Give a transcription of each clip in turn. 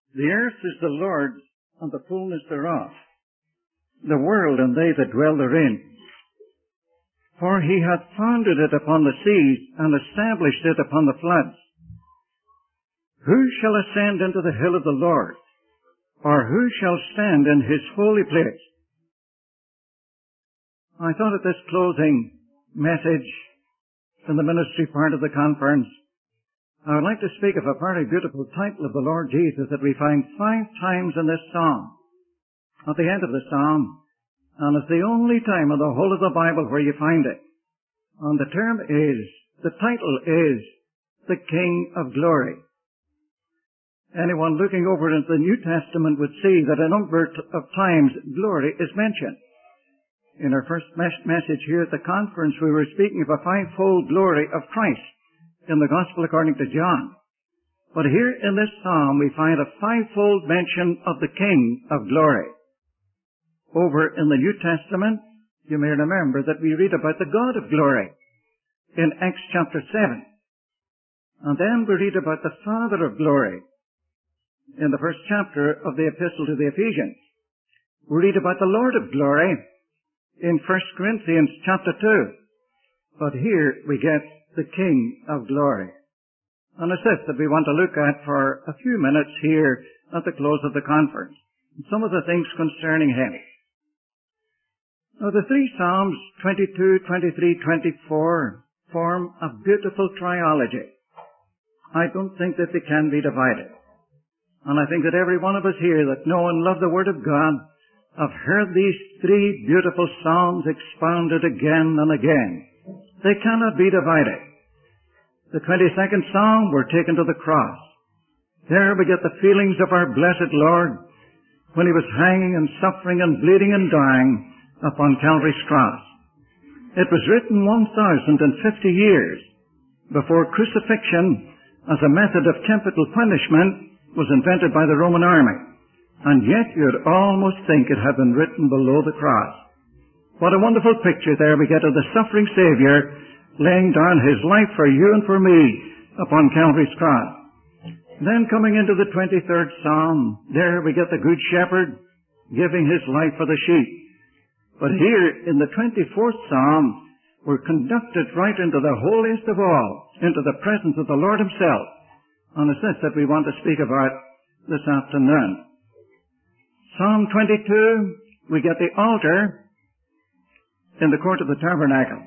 The earth is the Lord's, and the fullness thereof, the world and they that dwell therein. For he hath founded it upon the seas, and established it upon the floods. Who shall ascend into the hill of the Lord? Or who shall stand in his holy place? I thought at this closing message in the ministry part of the conference, I would like to speak of a very beautiful title of the Lord Jesus that we find 5 times in this psalm. At the end of the psalm, and it's the only time in the whole of the Bible where you find it. And the title is, the King of Glory. Anyone looking over into the New Testament would see that a number of times glory is mentioned. In our first message here at the conference, we were speaking of a 5-fold glory of Christ in the Gospel according to John. But here in this psalm, we find a 5-fold mention of the King of Glory. Over in the New Testament, you may remember that we read about the God of glory in Acts chapter 7. And then we read about the Father of glory in the first chapter of the Epistle to the Ephesians. We read about the Lord of glory in 1 Corinthians chapter 2. But here we get the King of glory. And it's this that we want to look at for a few minutes here at the close of the conference. Some of the things concerning him. Now the 3 Psalms, 22, 23, 24, form a beautiful trilogy. I don't think that they can be divided. And I think that every one of us here that know and love the Word of God have heard these 3 beautiful Psalms expounded again and again. They cannot be divided. The 22nd Psalm, we're taken to the cross. There we get the feelings of our blessed Lord when he was hanging and suffering and bleeding and dying upon Calvary's cross. It was written 1,050 years before crucifixion as a method of temporal punishment was invented by the Roman army. And yet you'd almost think it had been written below the cross. What a wonderful picture there we get of the suffering Savior laying down his life for you and for me upon Calvary's cross. Then coming into the 23rd Psalm, there we get the Good Shepherd giving his life for the sheep. But here in the 24th Psalm, we're conducted right into the holiest of all, into the presence of the Lord himself. And it's this that we want to speak about this afternoon. Psalm 22, we get the altar in the court of the tabernacle.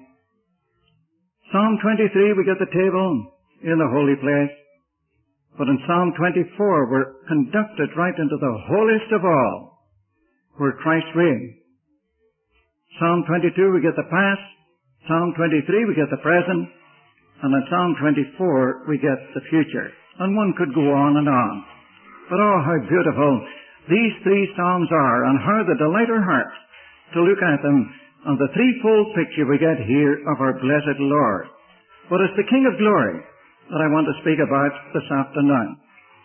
Psalm 23, we get the table in the holy place. But in Psalm 24, we're conducted right into the holiest of all, where Christ reigns. Psalm 22, we get the past. Psalm 23, we get the present. And in Psalm 24, we get the future. And one could go on and on. But oh, how beautiful these 3 Psalms are, and how they delight our hearts to look at them, and the 3-fold picture we get here of our blessed Lord. But it's the King of Glory that I want to speak about this afternoon.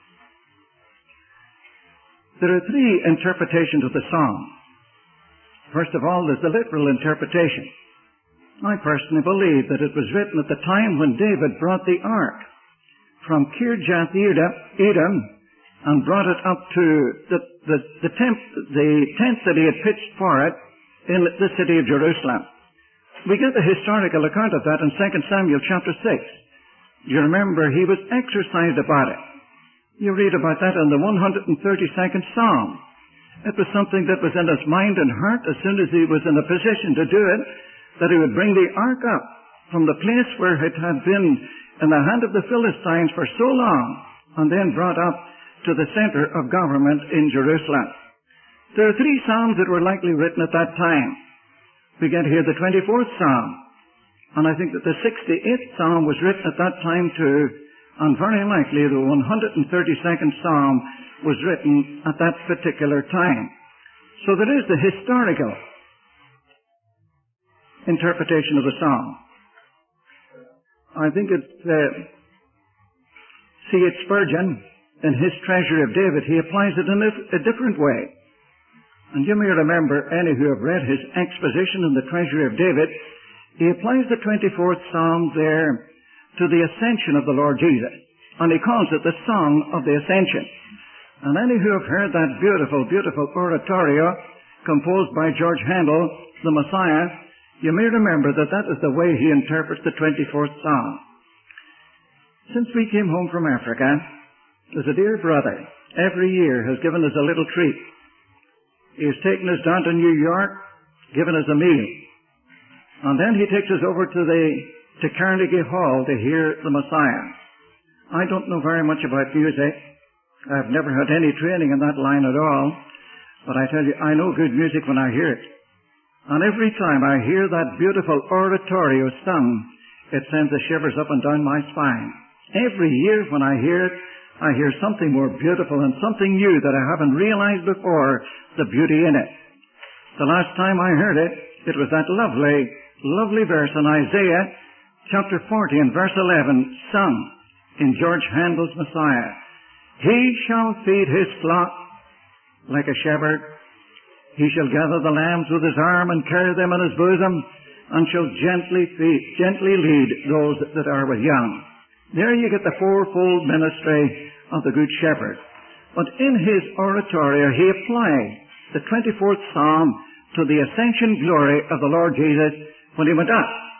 There are 3 interpretations of the Psalm. First of all, there's the literal interpretation. I personally believe that it was written at the time when David brought the ark from Kirjath-Jearim and brought it up to the tent that he had pitched for it in the city of Jerusalem. We get the historical account of that in 2 Samuel chapter 6. You remember he was exercised about it. You read about that in the 132nd Psalm. It was something that was in his mind and heart as soon as he was in a position to do it, that he would bring the ark up from the place where it had been in the hand of the Philistines for so long, and then brought up to the center of government in Jerusalem. There are 3 Psalms that were likely written at that time. We get here the 24th Psalm, and I think that the 68th Psalm was written at that time too, and very likely the 132nd Psalm was written at that particular time. So there is the historical interpretation of the Psalm. I think it's C.H. Spurgeon, in his Treasury of David, he applies it in a different way. And you may remember, any who have read his exposition in the Treasury of David, he applies the 24th Psalm there to the ascension of the Lord Jesus. And he calls it the Song of the Ascension. And any who have heard that beautiful, beautiful oratorio composed by George Handel, the Messiah, you may remember that that is the way he interprets the 24th Psalm. Since we came home from Africa, there's a dear brother every year has given us a little treat. He has taken us down to New York, given us a meal. And then he takes us over to Carnegie Hall to hear the Messiah. I don't know very much about music. I've never had any training in that line at all. But I tell you, I know good music when I hear it. And every time I hear that beautiful oratorio sung, it sends the shivers up and down my spine. Every year when I hear it, I hear something more beautiful and something new that I haven't realized before, the beauty in it. The last time I heard it, it was that lovely, lovely verse in Isaiah chapter 40 and verse 11, sung in George Handel's Messiah. He shall feed his flock like a shepherd. He shall gather the lambs with his arm and carry them in his bosom, and shall gently lead those that are with young. There you get the fourfold ministry of the Good Shepherd. But in his oratorio, he applied the 24th Psalm to the ascension glory of the Lord Jesus when he went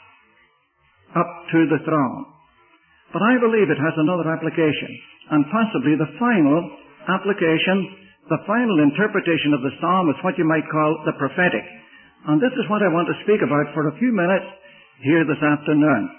up to the throne. But I believe it has another application, and possibly the final application, the final interpretation of the Psalm is what you might call the prophetic. And this is what I want to speak about for a few minutes here this afternoon.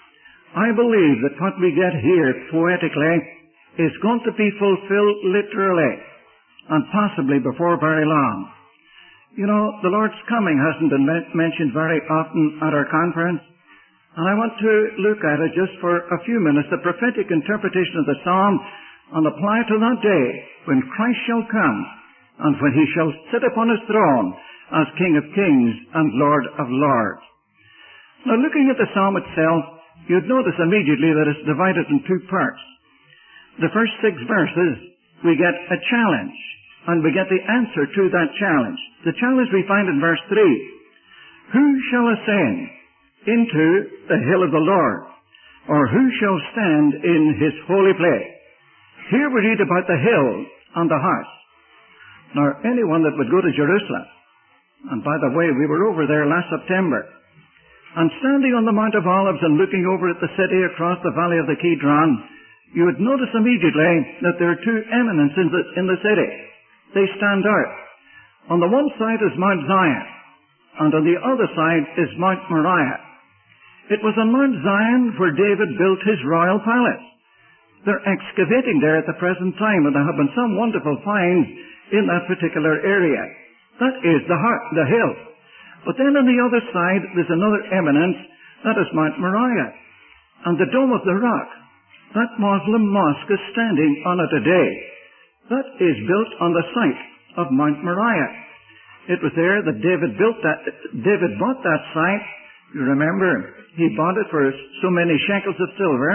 I believe that what we get here poetically is going to be fulfilled literally, and possibly before very long. You know, the Lord's coming hasn't been mentioned very often at our conference, and I want to look at it just for a few minutes, the prophetic interpretation of the Psalm, and apply to that day when Christ shall come, and when he shall sit upon his throne as King of Kings and Lord of Lords. Now, looking at the Psalm itself, you'd notice immediately that it's divided in two parts. The first 6 verses, we get a challenge, and we get the answer to that challenge. The challenge we find in verse 3. Who shall ascend into the hill of the Lord? Or who shall stand in his holy place? Here we read about the hill and the house. Now, anyone that would go to Jerusalem, and by the way, we were over there last September, and standing on the Mount of Olives and looking over at the city across the valley of the Kidron, you would notice immediately that there are 2 eminences in the city. They stand out. On the one side is Mount Zion, and on the other side is Mount Moriah. It was on Mount Zion where David built his royal palace. They're excavating there at the present time, and there have been some wonderful finds in that particular area. That is the hill. But then on the other side, there's another eminence. That is Mount Moriah. And the Dome of the Rock, that Muslim mosque is standing on it today. That is built on the site of Mount Moriah. It was there that David bought that site. You remember, he bought it for so many shekels of silver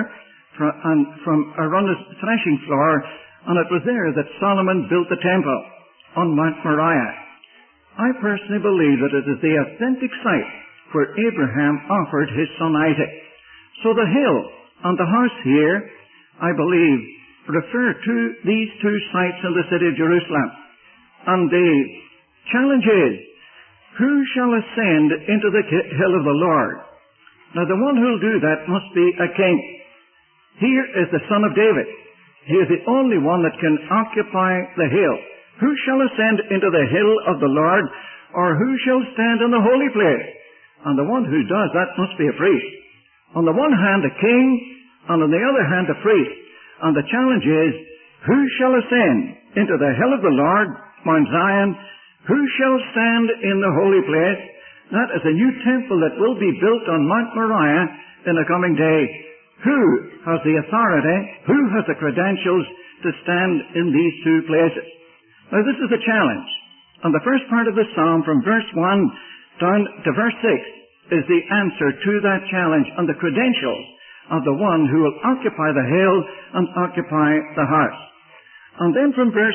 from Araunah's threshing floor, and it was there that Solomon built the temple on Mount Moriah. I personally believe that it is the authentic site where Abraham offered his son Isaac. So the hill and the house here, I believe, refer to these 2 sites in the city of Jerusalem. And the challenge is, who shall ascend into the hill of the Lord? Now, the one who will do that must be a king. Here is the son of David. He is the only one that can occupy the hill. Who shall ascend into the hill of the Lord, or who shall stand in the holy place? And the one who does that must be a priest. On the one hand, a king, and on the other hand, a priest. And the challenge is, who shall ascend into the hill of the Lord, Mount Zion? Who shall stand in the holy place? That is a new temple that will be built on Mount Moriah in the coming day. Who has the authority? Who has the credentials to stand in these 2 places? Now, this is a challenge. And the first part of the Psalm, from verse 1 down to verse 6, is the answer to that challenge and the credentials of the one who will occupy the hill and occupy the house. And then from verse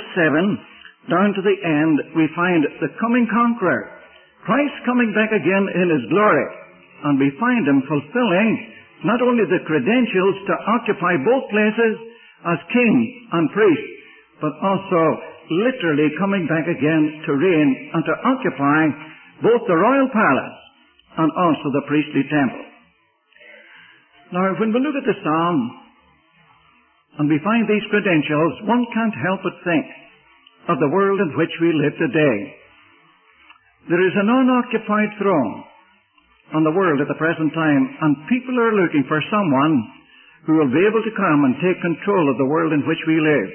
7 down to the end, we find the coming conqueror, Christ coming back again in his glory. And we find him fulfilling not only the credentials to occupy both places as king and priest, but also literally coming back again to reign and to occupy both the royal palace and also the priestly temple. Now, when we look at the psalm and we find these credentials, one can't help but think of the world in which we live today. There is an unoccupied throne on the world at the present time, and people are looking for someone who will be able to come and take control of the world in which we live.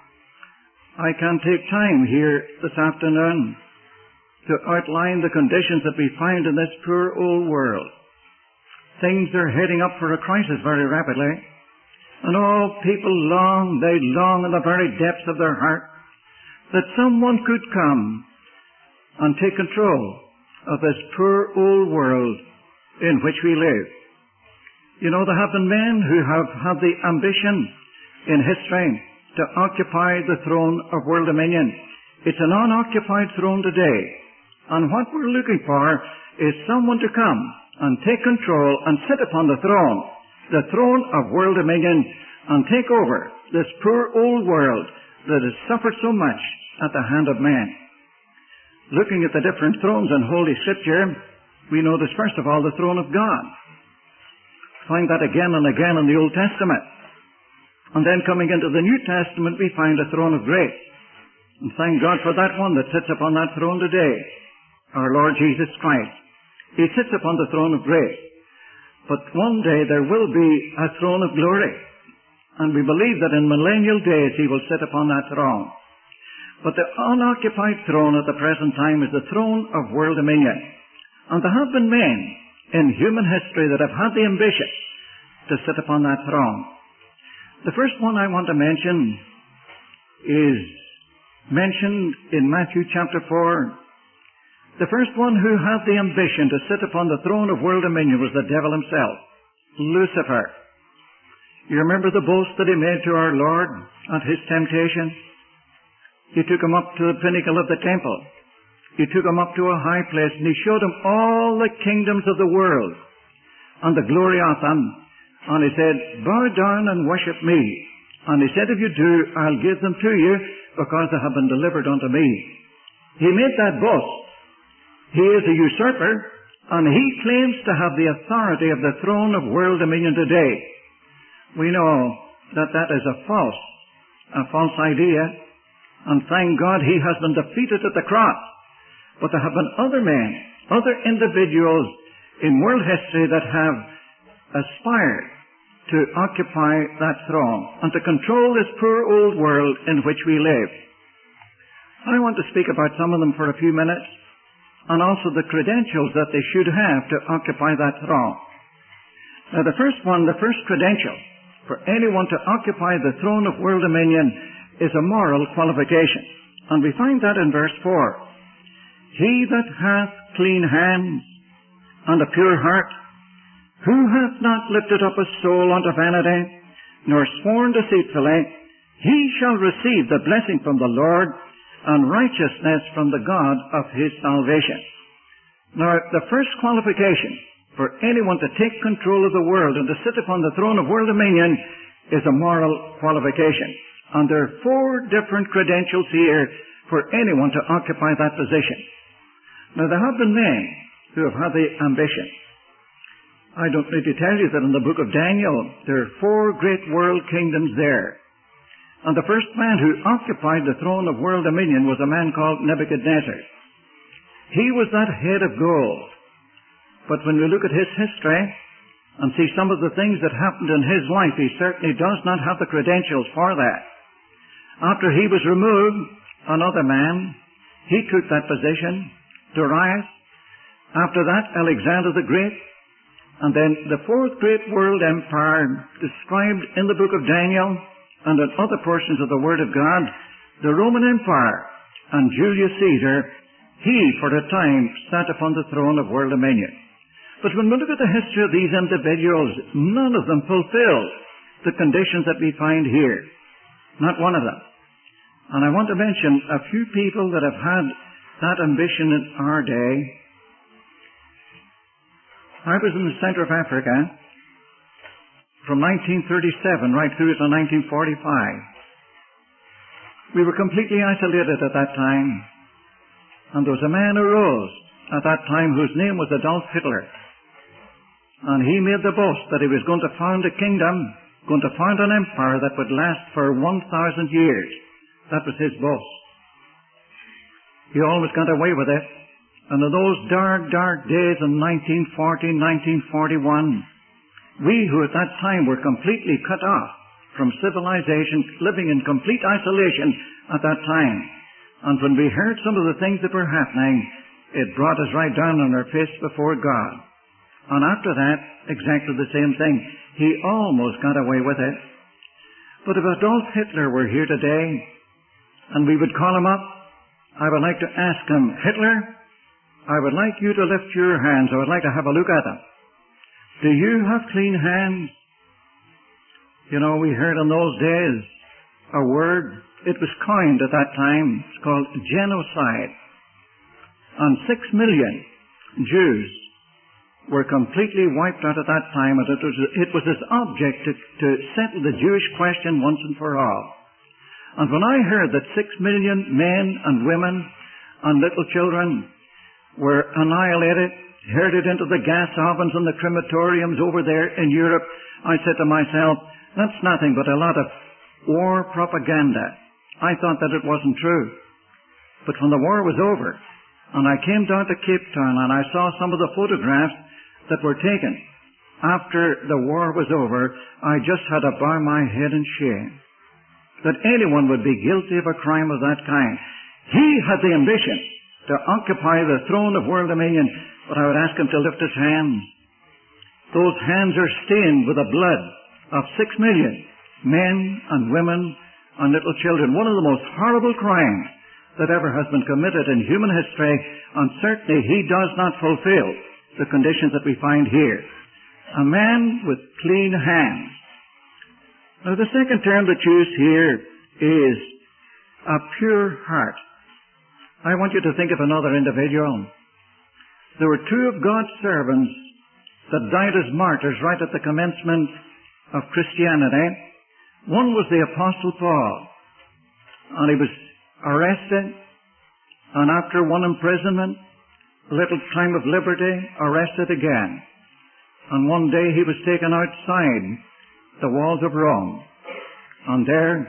I can take time here this afternoon to outline the conditions that we find in this poor old world. Things are heading up for a crisis very rapidly, and all people they long in the very depths of their heart that someone could come and take control of this poor old world in which we live. You know, there have been men who have had the ambition in history to occupy the throne of world dominion. It's an unoccupied throne today. And what we're looking for is someone to come and take control and sit upon the throne of world dominion, and take over this poor old world that has suffered so much at the hand of man. Looking at the different thrones in Holy Scripture, we notice first of all the throne of God. Find that again and again in the Old Testament. And then coming into the New Testament, we find a throne of grace. And thank God for that one that sits upon that throne today, our Lord Jesus Christ. He sits upon the throne of grace. But one day there will be a throne of glory. And we believe that in millennial days He will sit upon that throne. But the unoccupied throne at the present time is the throne of world dominion. And there have been men in human history that have had the ambition to sit upon that throne. The first one I want to mention is mentioned in Matthew chapter 4. The first one who had the ambition to sit upon the throne of world dominion was the devil himself, Lucifer. You remember the boast that he made to our Lord at his temptation? He took him up to the pinnacle of the temple. He took him up to a high place, and he showed him all the kingdoms of the world and the glory of them. And he said, bow down and worship me. And he said, if you do, I'll give them to you, because they have been delivered unto me. He made that boast. He is a usurper, and he claims to have the authority of the throne of world dominion today. We know that that is a false idea, and thank God he has been defeated at the cross. But there have been other men, other individuals in world history that have aspired to occupy that throne and to control this poor old world in which we live. I want to speak about some of them for a few minutes, and also the credentials that they should have to occupy that throne. Now the first credential for anyone to occupy the throne of world dominion is a moral qualification. And we find that in verse 4. He that hath clean hands and a pure heart, who hath not lifted up his soul unto vanity, nor sworn deceitfully, he shall receive the blessing from the Lord, and righteousness from the God of his salvation. Now, the first qualification for anyone to take control of the world and to sit upon the throne of world dominion is a moral qualification. And there are 4 different credentials here for anyone to occupy that position. Now, there have been men who have had the ambition. I don't need to tell you that in the book of Daniel, there are 4 great world kingdoms there. And the first man who occupied the throne of world dominion was a man called Nebuchadnezzar. He was that head of gold. But when we look at his history and see some of the things that happened in his life, he certainly does not have the credentials for that. After he was removed, another man, he took that position, Darius. After that, Alexander the Great. And then the 4th great world empire described in the book of Daniel and in other portions of the Word of God, the Roman Empire. And Julius Caesar, he for a time sat upon the throne of world dominion. But when we look at the history of these individuals, none of them fulfilled the conditions that we find here. Not one of them. And I want to mention a few people that have had that ambition in our day. I was in the center of Africa from 1937 right through to 1945. We were completely isolated at that time. And there was a man who rose at that time whose name was Adolf Hitler. And he made the boast that he was going to found a kingdom, going to found an empire that would last for 1,000 years. That was his boast. He always got away with it. And in those dark, dark days in 1940, 1941, we who at that time were completely cut off from civilization, living in complete isolation at that time. And when we heard some of the things that were happening, it brought us right down on our face before God. And after that, exactly the same thing. He almost got away with it. But if Adolf Hitler were here today, and we would call him up, I would like to ask him, Hitler, I would like you to lift your hands. I would like to have a look at them. Do you have clean hands? You know, we heard in those days a word, it was coined at that time, it's called genocide. And 6 million Jews were completely wiped out at that time, and it was his object to settle the Jewish question once and for all. And when I heard that 6 million men and women and little children were annihilated, herded into the gas ovens and the crematoriums over there in Europe, I said to myself, that's nothing but a lot of war propaganda. I thought that it wasn't true. But when the war was over, and I came down to Cape Town and I saw some of the photographs that were taken after the war was over, I just had to bow my head in shame that anyone would be guilty of a crime of that kind. He had the ambition to occupy the throne of world dominion, but I would ask him to lift his hands. Those hands are stained with the blood of 6 million men and women and little children. One of the most horrible crimes that ever has been committed in human history, and certainly he does not fulfill the conditions that we find here. A man with clean hands. Now the second term that's used here is a pure heart. I want you to think of another individual. There were two of God's servants that died as martyrs right at the commencement of Christianity. One was the Apostle Paul, and he was arrested, and after one imprisonment, a little time of liberty, arrested again. And one day he was taken outside the walls of Rome, and there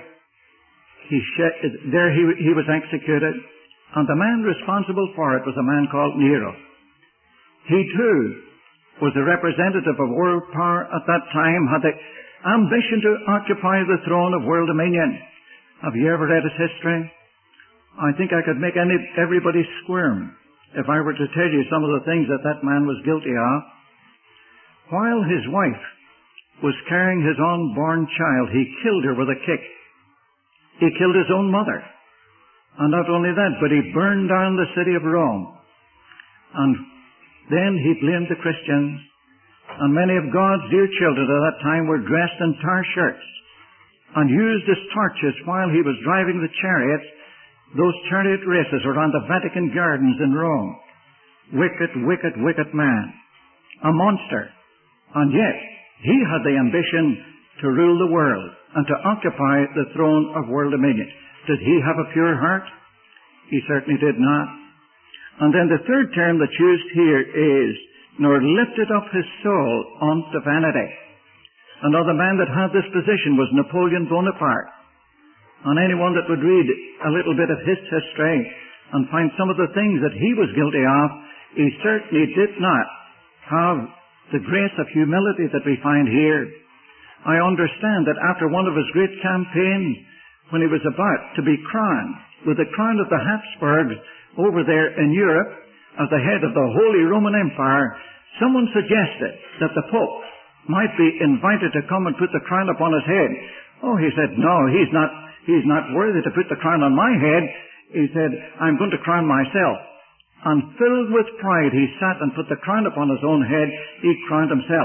he was executed, and the man responsible for it was a man called Nero. He too was a representative of world power at that time, had the ambition to occupy the throne of world dominion. Have you ever read his history? I think I could make everybody squirm if I were to tell you some of the things that that man was guilty of. While his wife was carrying his unborn child, he killed her with a kick. He killed his own mother. And not only that, but he burned down the city of Rome. And then he blamed the Christians. And many of God's dear children at that time were dressed in tar shirts and used as torches while he was driving the chariots, those chariot races around the Vatican Gardens in Rome. Wicked, wicked, wicked man. A monster. And yet, he had the ambition to rule the world and to occupy the throne of world dominion. Did he have a pure heart? He certainly did not. And then the third term that's used here is, nor lifted up his soul unto vanity. Another man that had this position was Napoleon Bonaparte. And anyone that would read a little bit of his history and find some of the things that he was guilty of, he certainly did not have the grace of humility that we find here. I understand that after one of his great campaigns, when he was about to be crowned with the crown of the Habsburgs over there in Europe as the head of the Holy Roman Empire, someone suggested that the Pope might be invited to come and put the crown upon his head. Oh, he said, no, he's not worthy to put the crown on my head. He said, I'm going to crown myself. And filled with pride, he sat and put the crown upon his own head. He crowned himself.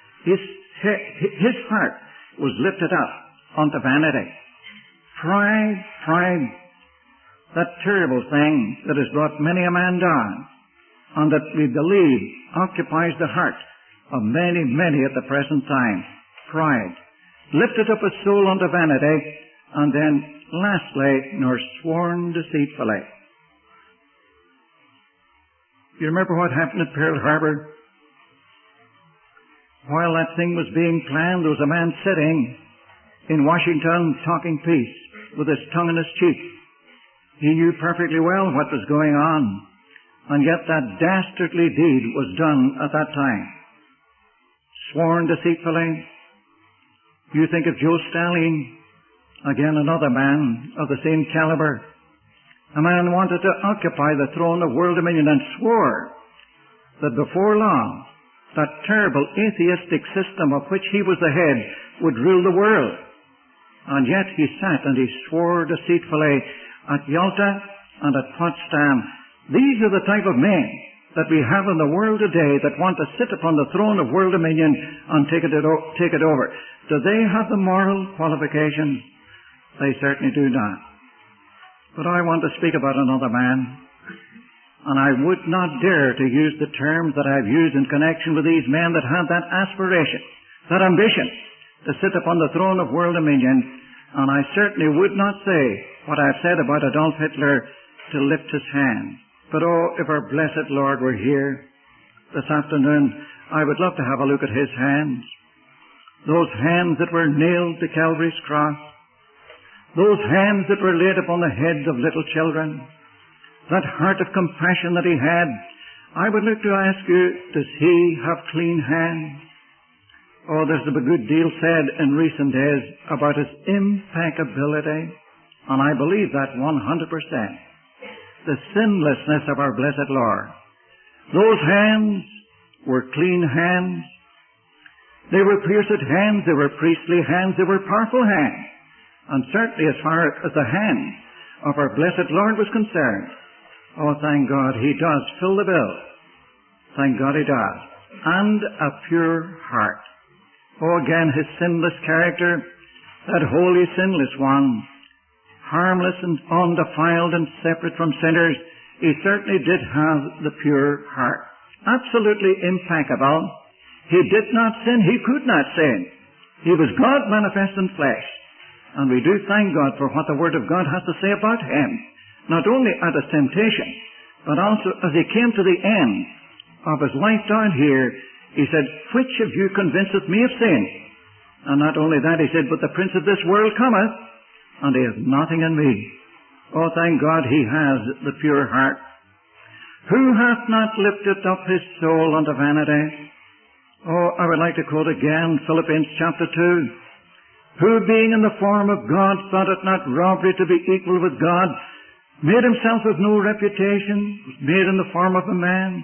His heart was lifted up unto vanity. Pride, that terrible thing that has brought many a man down, and that we believe occupies the heart of many, many at the present time. Pride. Lifted up his soul unto vanity, and then lastly, nor sworn deceitfully. You remember what happened at Pearl Harbor? While that thing was being planned, there was a man sitting in Washington talking peace with his tongue in his cheek. He knew perfectly well what was going on, and yet that dastardly deed was done at that time. Sworn deceitfully. You think of Joe Stalin, again another man of the same caliber. A man wanted to occupy the throne of world dominion and swore that before long that terrible atheistic system of which he was the head would rule the world. And yet he sat and he swore deceitfully at Yalta and at Potsdam. These are the type of men that we have in the world today that want to sit upon the throne of world dominion and take it over. Do they have the moral qualifications? They certainly do not. But I want to speak about another man, and I would not dare to use the terms that I've used in connection with these men that had that aspiration, that ambition to sit upon the throne of world dominion, and I certainly would not say what I've said about Adolf Hitler to lift his hand. But oh, if our blessed Lord were here this afternoon, I would love to have a look at his hands. Those hands that were nailed to Calvary's cross. Those hands that were laid upon the heads of little children. That heart of compassion that he had. I would like to ask you, does he have clean hands? Oh, there's a good deal said in recent days about his impeccability. And I believe that 100%. The sinlessness of our blessed Lord. Those hands were clean hands. They were pierced hands. They were priestly hands. They were powerful hands. And certainly as far as the hand of our blessed Lord was concerned, oh, thank God, he does fill the bill. Thank God he does. And a pure heart. Oh, again, his sinless character, that holy, sinless one, harmless and undefiled and separate from sinners, he certainly did have the pure heart. Absolutely impeccable. He did not sin. He could not sin. He was God manifest in flesh. And we do thank God for what the Word of God has to say about him. Not only at his temptation, but also as he came to the end of his life down here, he said, which of you convinceth me of sin? And not only that, he said, but the prince of this world cometh, and he has nothing in me. Oh, thank God he has the pure heart. Who hath not lifted up his soul unto vanity? Oh, I would like to quote again Philippians chapter 2. Who being in the form of God thought it not robbery to be equal with God, made himself of no reputation, was made in the form of a man,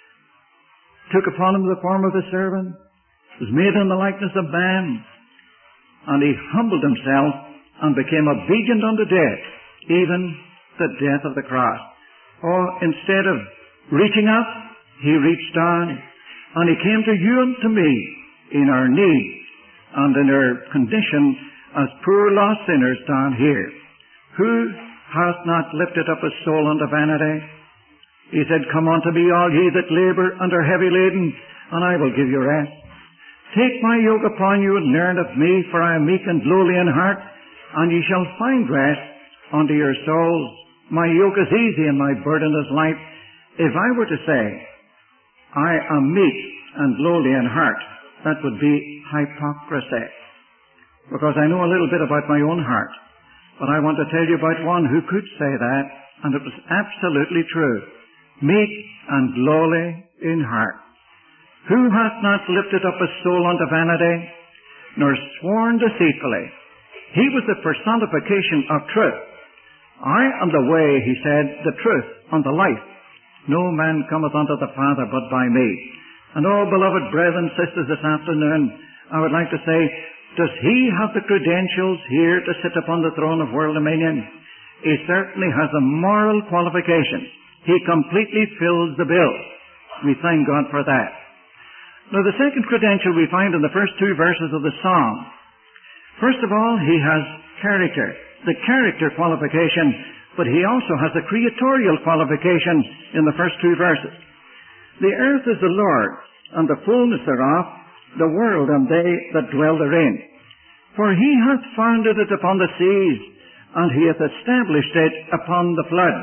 took upon him the form of a servant, was made in the likeness of man, and he humbled himself and became obedient unto death, even the death of the cross. Oh, instead of reaching up, he reached down, and he came to you and to me in our need and in our condition as poor lost sinners down here. Who hath not lifted up his soul unto vanity? He said, come unto me, all ye that labour and are heavy laden, and I will give you rest. Take my yoke upon you and learn of me, for I am meek and lowly in heart, and ye shall find rest unto your souls. My yoke is easy and my burden is light. If I were to say, I am meek and lowly in heart, that would be hypocrisy. Because I know a little bit about my own heart. But I want to tell you about one who could say that, and it was absolutely true. Meek and lowly in heart. Who hath not lifted up his soul unto vanity, nor sworn deceitfully? He was the personification of truth. I am the way, he said, the truth and the life. No man cometh unto the Father but by me. And oh, beloved brethren, sisters, this afternoon, I would like to say, does he have the credentials here to sit upon the throne of world dominion? He certainly has the moral qualifications. He completely fills the bill. We thank God for that. Now, the second credential we find in the first two verses of the psalm. First of all, he has character, the character qualification, but he also has the creatorial qualification in the first two verses. The earth is the Lord's, and the fullness thereof, the world and they that dwell therein. For he hath founded it upon the seas, and he hath established it upon the flood.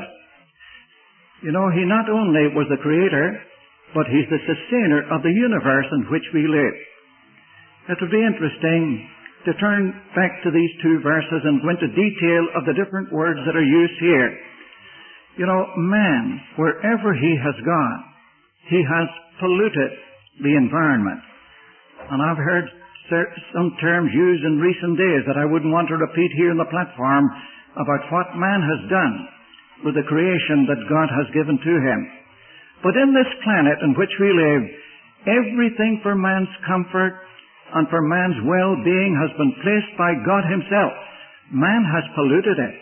You know, he not only was the creator, but he's the sustainer of the universe in which we live. It would be interesting to turn back to these two verses and go into detail of the different words that are used here. You know, man, wherever he has gone, he has polluted the environment. And I've heard some terms used in recent days that I wouldn't want to repeat here on the platform about what man has done with the creation that God has given to him. But in this planet in which we live, everything for man's comfort and for man's well-being has been placed by God himself. Man has polluted it.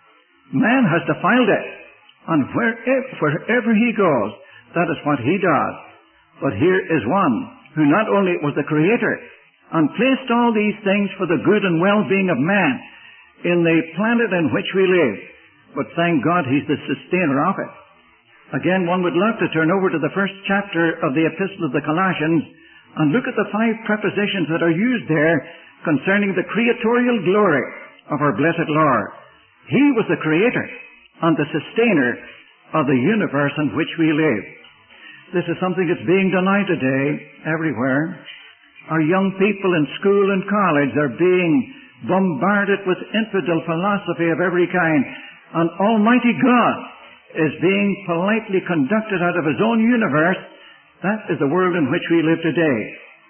Man has defiled it. And wherever he goes, that is what he does. But here is one who not only was the creator and placed all these things for the good and well-being of man in the planet in which we live, but thank God he's the sustainer of it. Again, one would love to turn over to the first chapter of the Epistle of the Colossians and look at the 5 prepositions that are used there concerning the creatorial glory of our blessed Lord. He was the creator and the sustainer of the universe in which we live. This is something that's being denied today everywhere. Our young people in school and college are being bombarded with infidel philosophy of every kind, and Almighty God is being politely conducted out of his own universe. That is the world in which we live today.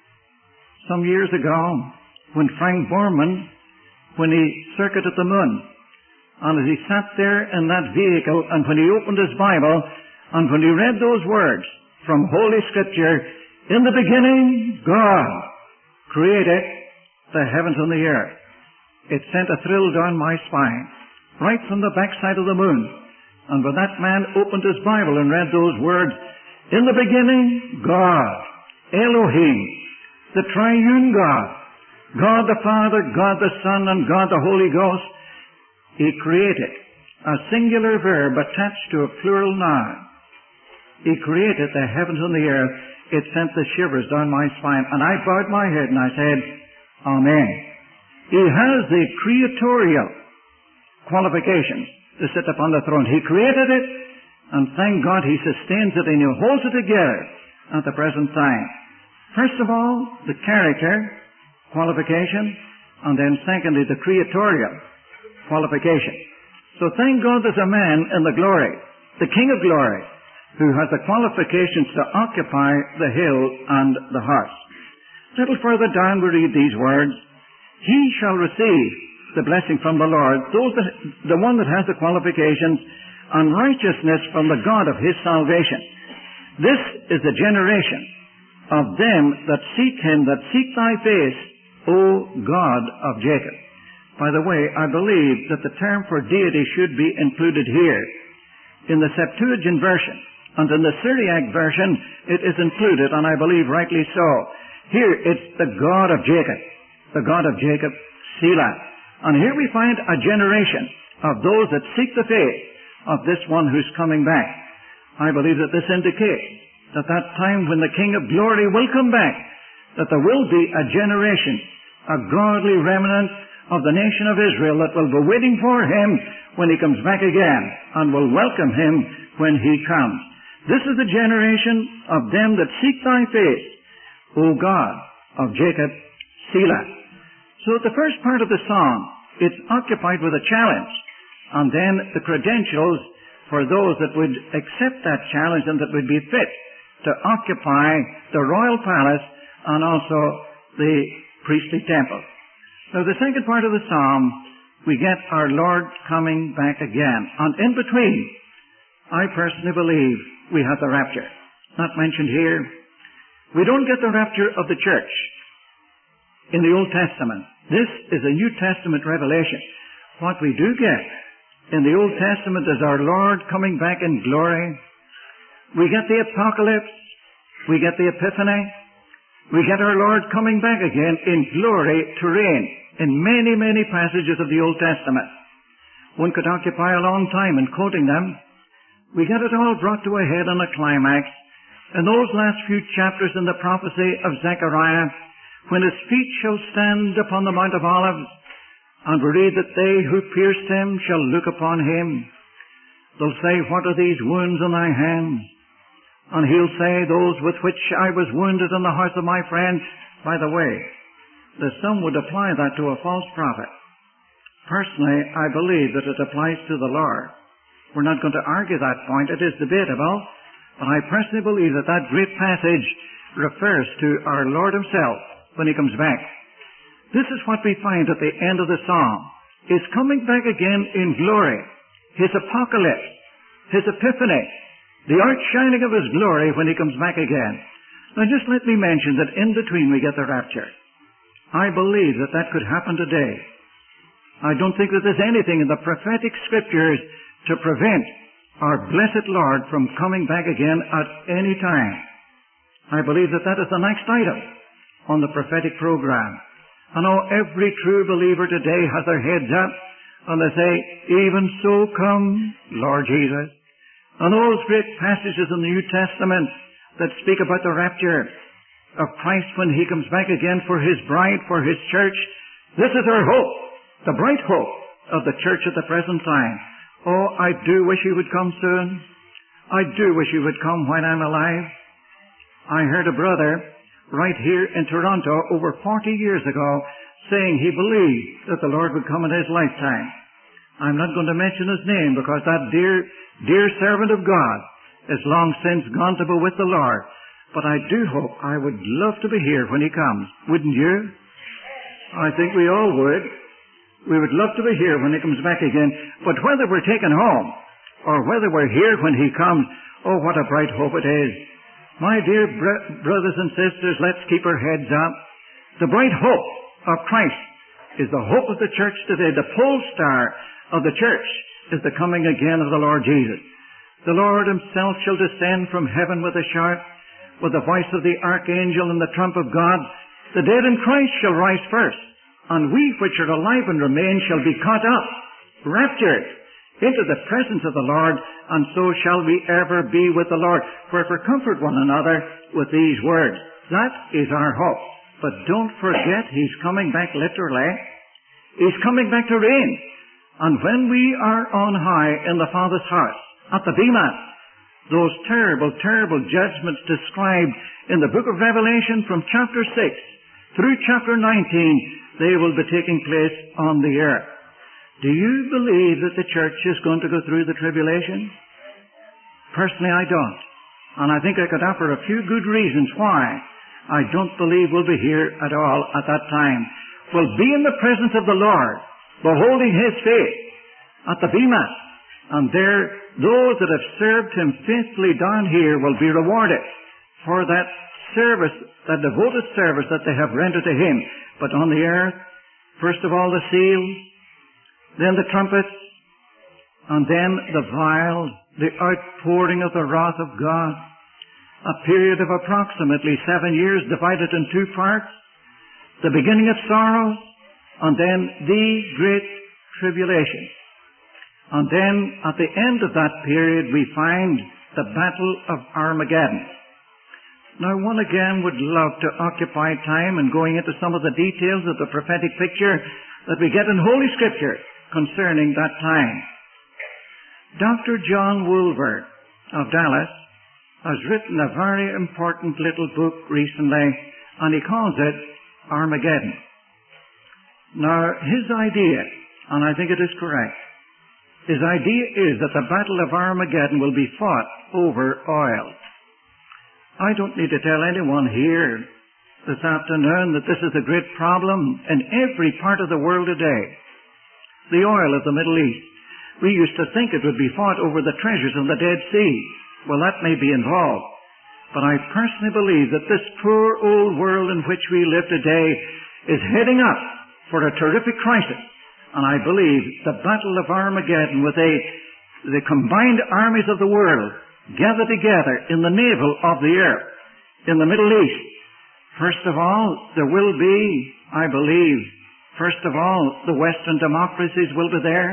Some years ago, when Frank Borman, when he circuited the moon, and as he sat there in that vehicle, and when he opened his Bible, and when he read those words from Holy Scripture, in the beginning, God created the heavens and the earth. It sent a thrill down my spine, right from the backside of the moon. And when that man opened his Bible and read those words, in the beginning, God, Elohim, the triune God, God the Father, God the Son, and God the Holy Ghost, he created a singular verb attached to a plural noun. He created the heavens and the earth. It sent the shivers down my spine, and I bowed my head and I said, Amen. He has the creatorial qualifications to sit upon the throne. He created it, and thank God he sustains it and he holds it together at the present time. First of all, the character qualification, and then secondly, the creatorial qualification. So thank God there's a man in the glory, the King of glory, who has the qualifications to occupy the hill and the horse. A little further down we read these words, he shall receive the blessing from the Lord, the one that has the qualifications, and righteousness from the God of his salvation. This is the generation of them that seek him, that seek thy face, O God of Jacob. By the way, I believe that the term for deity should be included here. In the Septuagint version and in the Syriac version, it is included, and I believe rightly so. Here it's the God of Jacob, Selah. And here we find a generation of those that seek the face of this one who's coming back. I believe that this indicates that time when the King of glory will come back, that there will be a generation, a godly remnant of the nation of Israel that will be waiting for him when he comes back again and will welcome him when he comes. This is the generation of them that seek thy face, O God of Jacob, Selah. So the first part of the song, it's occupied with a challenge, and then the credentials for those that would accept that challenge and that would be fit to occupy the royal palace and also the priestly temple. Now the second part of the psalm, we get our Lord coming back again. And in between, I personally believe we have the rapture. Not mentioned here. We don't get the rapture of the church in the Old Testament. This is a New Testament revelation. What we do get in the Old Testament is our Lord coming back in glory. We get the apocalypse. We get the epiphany. We get our Lord coming back again in glory to reign in many, many passages of the Old Testament. One could occupy a long time in quoting them. We get it all brought to a head and a climax in those last few chapters in the prophecy of Zechariah, when his feet shall stand upon the Mount of Olives, And we read that they who pierced him shall look upon him. They'll say, what are these wounds on thy hands? And he'll say, those with which I was wounded in the house of my friend. By the way, the some would apply that to a false prophet. Personally, I believe that it applies to the Lord. We're not going to argue that point. It is debatable. But I personally believe that that great passage refers to our Lord himself when he comes back. This is what we find at the end of the psalm. He's coming back again in glory. His apocalypse, his epiphany, the outshining of his glory when he comes back again. Now just let me mention that in between we get the rapture. I believe that that could happen today. I don't think that there's anything in the prophetic scriptures to prevent our blessed Lord from coming back again at any time. I believe that that is the next item on the prophetic program. I know every true believer today has their heads up and they say, even so come, Lord Jesus. And those great passages in the New Testament that speak about the rapture of Christ when he comes back again for his bride, for his church, this is our hope, the bright hope of the church at the present time. Oh, I do wish he would come soon. I do wish he would come when I'm alive. I heard a brother right here in Toronto over 40 years ago saying he believed that the Lord would come in his lifetime. I'm not going to mention his name because that dear servant of God is long since gone to be with the Lord. But I do hope, I would love to be here when he comes. Wouldn't you? I think we all would. We would love to be here when he comes back again. But whether we're taken home or whether we're here when he comes, oh, what a bright hope it is. My dear brothers and sisters, let's keep our heads up. The bright hope of Christ is the hope of the church today. The pole star of the church is the coming again of the Lord Jesus. The Lord himself shall descend from heaven with a shout, with the voice of the archangel and the trump of God. The dead in Christ shall rise first, and we which are alive and remain shall be caught up, raptured, into the presence of the Lord, and so shall we ever be with the Lord. Wherefore comfort one another with these words. That is our hope. But don't forget, he's coming back literally. He's coming back to reign. And when we are on high in the Father's house, at the Bema, those terrible, terrible judgments described in the book of Revelation from chapter 6 through chapter 19, they will be taking place on the earth. Do you believe that the church is going to go through the tribulation? Personally, I don't. And I think I could offer a few good reasons why I don't believe we'll be here at all at that time. We'll be in the presence of the Lord, beholding his face at the Bema. And there, those that have served him faithfully down here will be rewarded for that service, that devoted service that they have rendered to him. But on the earth, first of all the seals, then the trumpets, and then the vial, the outpouring of the wrath of God. A period of approximately 7 years divided in two parts. The beginning of sorrows, and then the great tribulation. And then at the end of that period we find the battle of Armageddon. Now one again would love to occupy time in going into some of the details of the prophetic picture that we get in Holy Scripture concerning that time. Dr. John Woolver of Dallas has written a very important little book recently, and he calls it Armageddon. Now, his idea, and I think it is correct, his idea is that the Battle of Armageddon will be fought over oil. I don't need to tell anyone here this afternoon that this is a great problem in every part of the world today. The oil of the Middle East. We used to think it would be fought over the treasures of the Dead Sea. Well, that may be involved. But I personally believe that this poor old world in which we live today is heading up for a terrific crisis. And I believe the Battle of Armageddon with the combined armies of the world gathered together in the navel of the earth in the Middle East. First of all, there will be, I believe, first of all, the Western democracies will be there.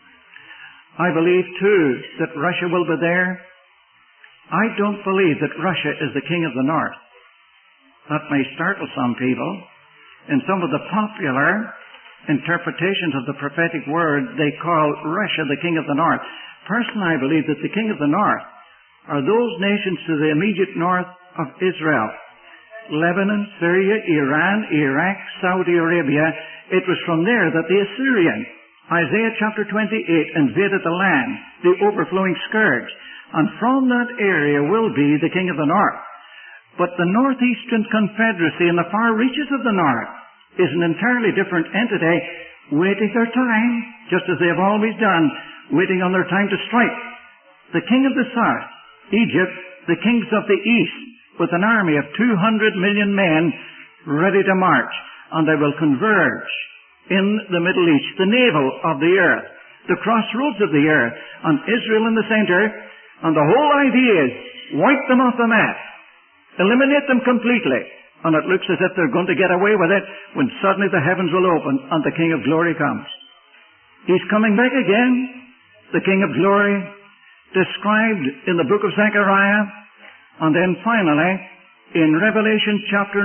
I believe, too, that Russia will be there. I don't believe that Russia is the king of the North. That may startle some people. In some of the popular interpretations of the prophetic word, they call Russia the king of the north. Personally, I believe that the king of the north are those nations to the immediate north of Israel. Lebanon, Syria, Iran, Iraq, Saudi Arabia. It was from there that the Assyrian, Isaiah chapter 28, invaded the land, the overflowing scourge. And from that area will be the king of the north. But the Northeastern Confederacy in the far reaches of the north is an entirely different entity, waiting their time, just as they have always done, waiting on their time to strike. The king of the south, Egypt, the kings of the east, with an army of 200 million men ready to march, and they will converge in the Middle East, the navel of the earth, the crossroads of the earth, and Israel in the center, and the whole idea is wipe them off the map, eliminate them completely, and it looks as if they're going to get away with it when suddenly the heavens will open and the King of Glory comes. He's coming back again, the King of Glory, described in the book of Zechariah, and then finally in Revelation chapter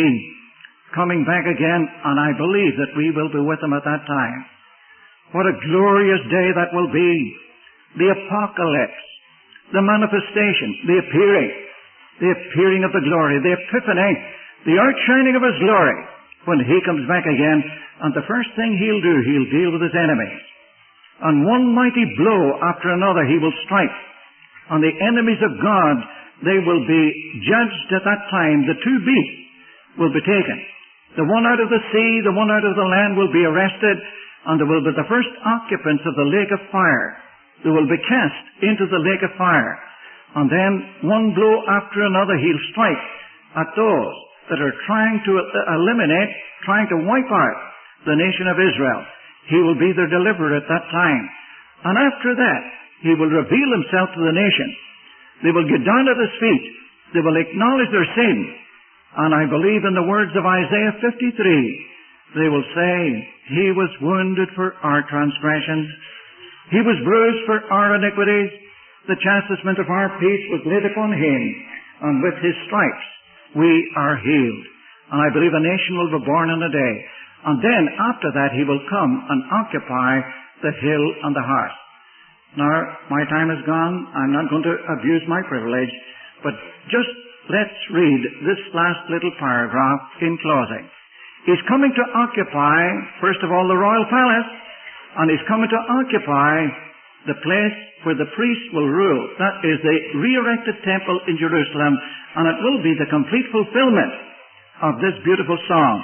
19, coming back again, and I believe that we will be with him at that time. What a glorious day that will be. The apocalypse, the manifestation, the appearing of the glory, the epiphany, the outshining of his glory when he comes back again. And the first thing he'll do, he'll deal with his enemies. And one mighty blow after another he will strike. And the enemies of God, they will be judged at that time. The two beasts will be taken. The one out of the sea, the one out of the land will be arrested, and there will be the first occupants of the lake of fire. They will be cast into the lake of fire. And then one blow after another he'll strike at those that are trying to eliminate, trying to wipe out the nation of Israel. He will be their deliverer at that time. And after that, he will reveal himself to the nation. They will get down at his feet. They will acknowledge their sin. And I believe in the words of Isaiah 53, they will say, he was wounded for our transgressions. He was bruised for our iniquities. The chastisement of our peace was laid upon him, and with his stripes we are healed. And I believe a nation will be born in a day. And then after that he will come and occupy the hill and the hearth. Now, my time is gone. I'm not going to abuse my privilege, but just let's read this last little paragraph in closing. He's coming to occupy, first of all, the royal palace, and he's coming to occupy the place where the priests will rule. That is the re-erected temple in Jerusalem, and it will be the complete fulfillment of this beautiful song.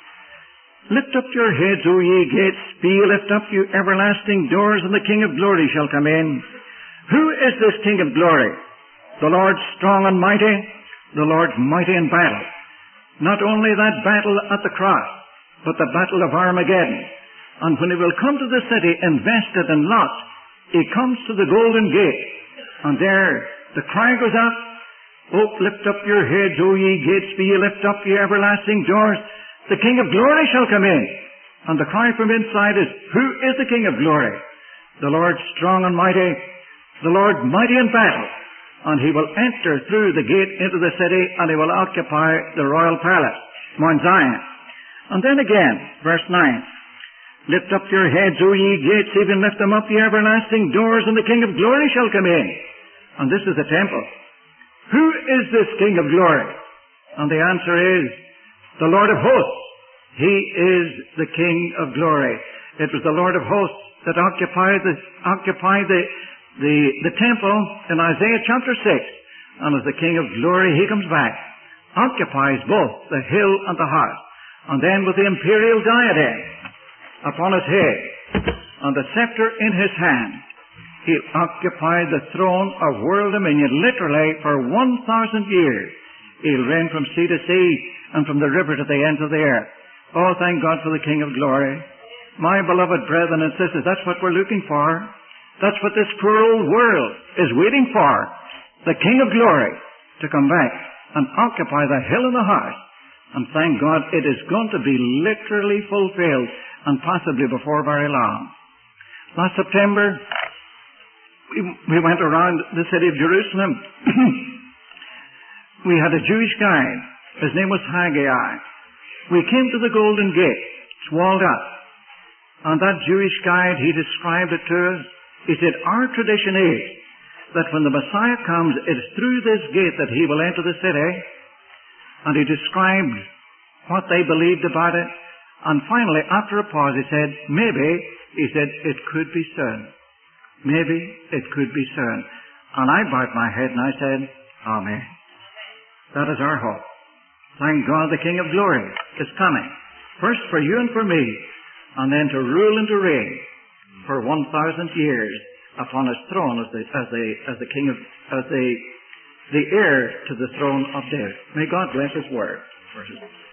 Lift up your heads, O ye gates, be ye lift up, you everlasting doors, and the King of Glory shall come in. Who is this King of Glory? The Lord strong and mighty, the Lord mighty in battle. Not only that battle at the cross, but the battle of Armageddon. And when he will come to the city invested and locked, he comes to the golden gate. And there the cry goes up, Oh, lift up your heads, O ye gates, be ye lift up, ye everlasting doors. The King of Glory shall come in. And the cry from inside is, Who is the King of Glory? The Lord strong and mighty, the Lord mighty in battle. And he will enter through the gate into the city, and he will occupy the royal palace, Mount Zion. And then again, verse 9. Lift up your heads, O ye gates, even lift them up, ye everlasting doors, and the King of Glory shall come in. And this is the temple. Who is this King of Glory? And the answer is, the Lord of hosts. He is the King of Glory. It was the Lord of hosts that occupied the temple in Isaiah chapter 6. And as the King of Glory, he comes back, occupies both the hill and the hearth. And then with the imperial diadem upon his head and the scepter in his hand, he'll occupy the throne of world dominion literally for 1,000 years. He'll reign from sea to sea and from the river to the ends of the earth. Oh, thank God for the King of Glory. My beloved brethren and sisters, that's what we're looking for. That's what this poor old world is waiting for. The King of Glory to come back and occupy the hill and the hearth. And thank God it is going to be literally fulfilled, and possibly before very long. Last September, we went around the city of Jerusalem. We had a Jewish guide. His name was Haggai. We came to the Golden Gate. It's walled up. And that Jewish guide, he described it to us. He said, our tradition is that when the Messiah comes, it's through this gate that he will enter the city. And he described what they believed about it. And finally, after a pause, he said, maybe, he said, it could be soon. Maybe it could be soon. And I bowed my head and I said, Amen. That is our hope. Thank God the King of Glory is coming. First for you and for me, and then to rule and to reign for 1,000 years upon his throne as the king of, as the heir to the throne of David. May God bless his word.